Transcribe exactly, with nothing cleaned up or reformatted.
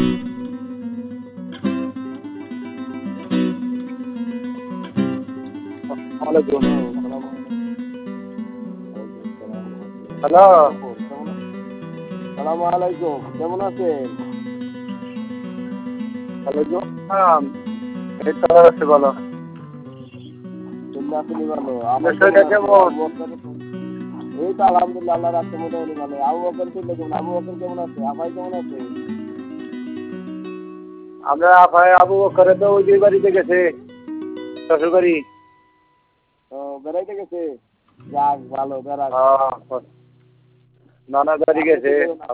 Hello, সালাম আলাইকুম, কেমন আছেন? ওয়ালাইকুম আসসালাম। এই তো আছি ভালো। আপনি ভালো? আপনার শরীরটা কেমন? এই তো আলহামদুলিল্লাহ, আল্লাহর রাখছে মোটামুটি ভালো। আবু বকর শরীরটা কেমন? আবু বকর কেমন আছে? আপাই কেমন আছে? আমরা আপাই আবু বকরে তো ওই বাড়িতে গেছে, শ্বশুর বাড়ি। ও বেড়াইতে গেছে? যাক ভালো, বেড়াক। নানা বাড়ি গেছে।